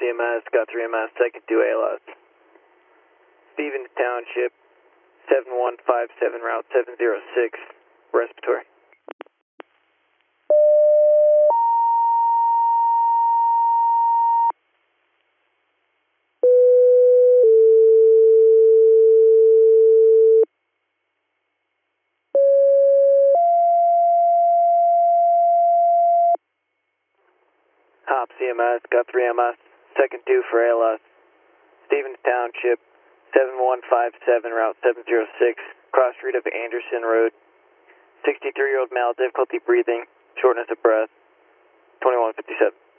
CMS, got 3MS, second to ALS. Stevens Township, 7157, route 706, respiratory. Hop CMS, got 3MS, second due for ALS. Stevens Township, 7157, route 706, cross street of Anderson Road. 63-year-old male, difficulty breathing, shortness of breath, 2157.